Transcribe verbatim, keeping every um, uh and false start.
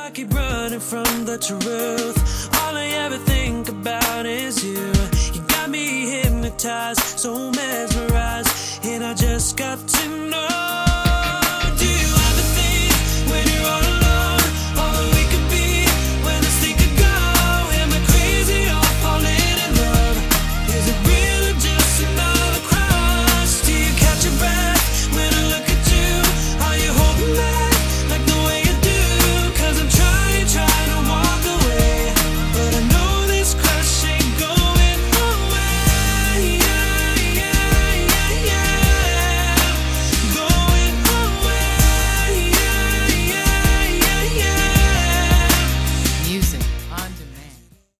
I keep running from the truth. All I ever think about is you. You got me hypnotized, so mesmerized, and I just got to know